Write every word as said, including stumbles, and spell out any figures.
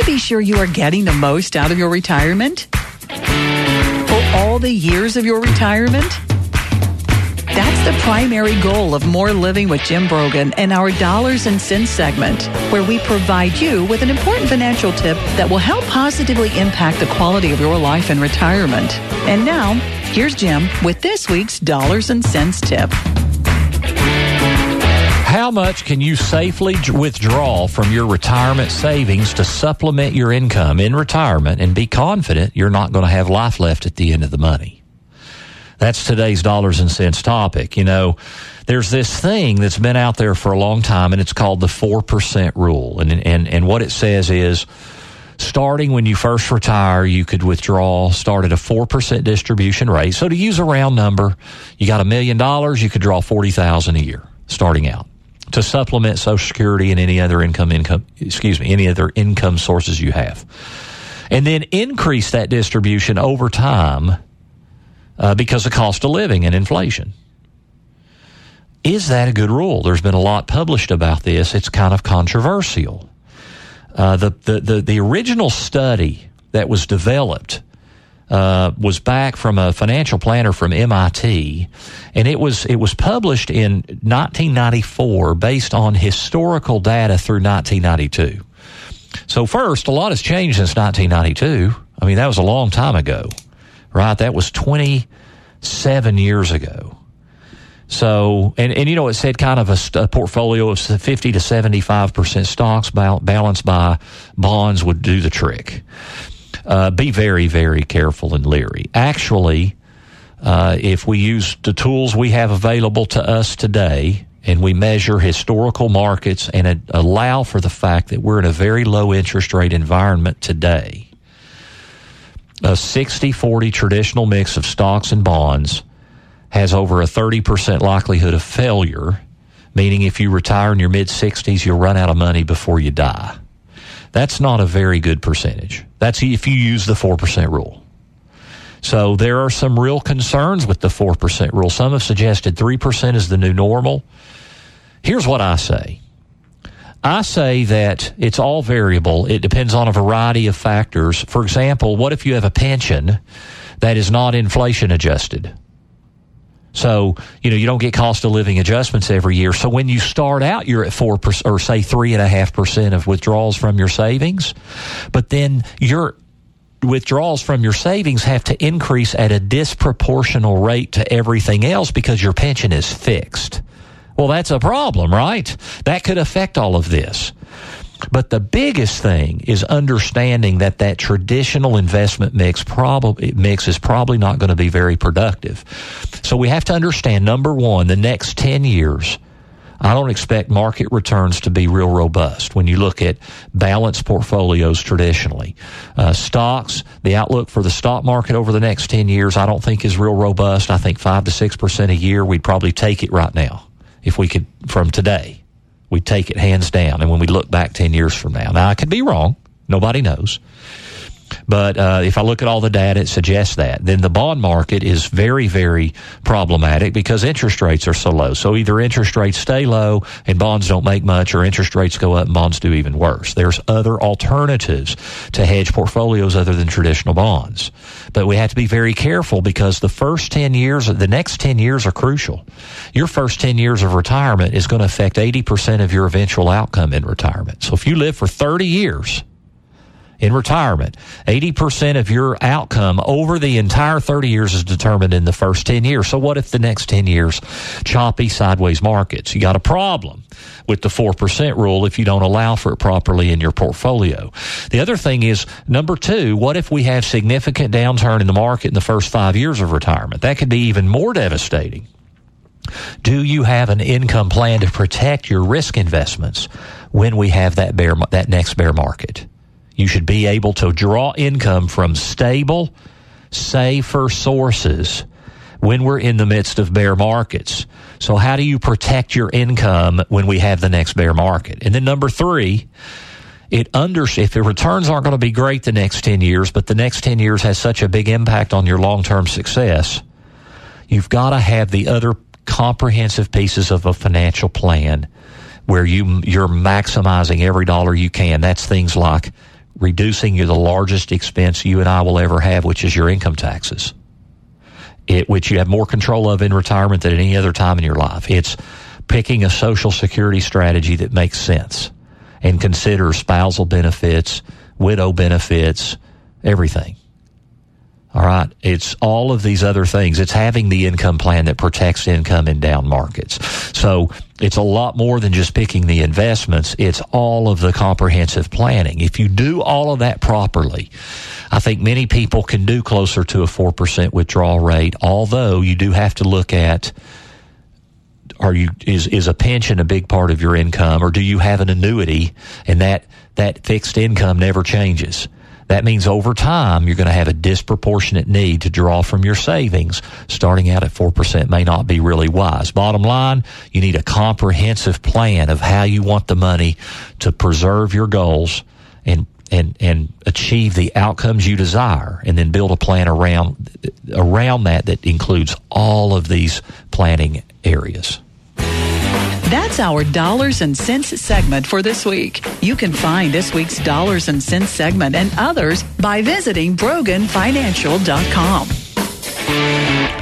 be sure you are getting the most out of your retirement? For all the years of your retirement? That's the primary goal of More Living with Jim Brogan and our Dollars and Cents segment, where we provide you with an important financial tip that will help positively impact the quality of your life in retirement. And now, here's Jim with this week's Dollars and Cents tip. How much can you safely withdraw from your retirement savings to supplement your income in retirement and be confident you're not going to have life left at the end of the money? That's today's Dollars and Cents topic. You know, there's this thing that's been out there for a long time, and it's called the four percent rule. And, and, and what it says is, starting when you first retire, you could withdraw, start at a four percent distribution rate. So to use a round number, you got a million dollars, you could draw forty thousand dollars a year starting out to supplement Social Security and any other income, income, excuse me, any other income sources you have. And then increase that distribution over time Uh, because of cost of living and inflation. Is that a good rule? There's been a lot published about this. It's kind of controversial. Uh, the, the, the, the original study that was developed uh, was back from a financial planner from M I T, and it was it was published in nineteen ninety-four based on historical data through nineteen ninety-two. So first, a lot has changed since nineteen ninety-two. I mean, that was a long time ago. Right, that was twenty-seven years ago. So, and, and you know, it said kind of a, a portfolio of fifty to seventy-five percent stocks bal- balanced by bonds would do the trick. Uh, be very, very careful and leery. Actually, uh, if we use the tools we have available to us today and we measure historical markets and uh, allow for the fact that we're in a very low interest rate environment today, a sixty forty traditional mix of stocks and bonds has over a thirty percent likelihood of failure, meaning if you retire in your mid-sixties, you'll run out of money before you die. That's not a very good percentage. That's if you use the four percent rule. So there are some real concerns with the four percent rule. Some have suggested three percent is the new normal. Here's what I say. I say that it's all variable. It depends on a variety of factors. For example, what if you have a pension that is not inflation adjusted? So, you know, you don't get cost of living adjustments every year. So when you start out, you're at four percent or say three and a half percent of withdrawals from your savings. But then your withdrawals from your savings have to increase at a disproportional rate to everything else because your pension is fixed. Well, that's a problem, right? That could affect all of this. But the biggest thing is understanding that that traditional investment mix, probably, mix is probably not going to be very productive. So we have to understand, number one, the next ten years, I don't expect market returns to be real robust when you look at balanced portfolios traditionally. Uh, stocks, the outlook for the stock market over the next ten years, I don't think is real robust. I think five to six percent a year, we'd probably take it right now. If we could, from today, we'd take it hands down. And when we look back ten years from now, now I could be wrong. Nobody knows. But uh, if I look at all the data, it suggests that. Then the bond market is very, very problematic because interest rates are so low. So either interest rates stay low and bonds don't make much, or interest rates go up and bonds do even worse. There's other alternatives to hedge portfolios other than traditional bonds. But we have to be very careful because the first ten years, the next ten years are crucial. Your first ten years of retirement is going to affect eighty percent of your eventual outcome in retirement. So if you live for thirty years, in retirement, eighty percent of your outcome over the entire thirty years is determined in the first ten years. So what if the next ten years, choppy sideways markets? You got a problem with the four percent rule if you don't allow for it properly in your portfolio. The other thing is, number two, what if we have significant downturn in the market in the first five years of retirement? That could be even more devastating. Do you have an income plan to protect your risk investments when we have that bear, that next bear market? You should be able to draw income from stable, safer sources when we're in the midst of bear markets. So how do you protect your income when we have the next bear market? And then number three, it under, if the returns aren't going to be great the next ten years, but the next ten years has such a big impact on your long-term success, you've got to have the other comprehensive pieces of a financial plan where you, you're maximizing every dollar you can. That's things like reducing the largest expense you and I will ever have, which is your income taxes, it, which you have more control of in retirement than at any other time in your life. It's picking a Social Security strategy that makes sense and considers spousal benefits, widow benefits, everything. All right. It's all of these other things. It's having the income plan that protects income in down markets. So it's a lot more than just picking the investments. It's all of the comprehensive planning. If you do all of that properly, I think many people can do closer to a four percent withdrawal rate, although you do have to look at, are you, is, is a pension a big part of your income, or do you have an annuity and that, that fixed income never changes? That means over time, you're going to have a disproportionate need to draw from your savings. Starting out at four percent may not be really wise. Bottom line, you need a comprehensive plan of how you want the money to preserve your goals and and and achieve the outcomes you desire, and then build a plan around around that that includes all of these planning areas. That's our Dollars and Cents segment for this week. You can find this week's Dollars and Cents segment and others by visiting Brogan Financial dot com.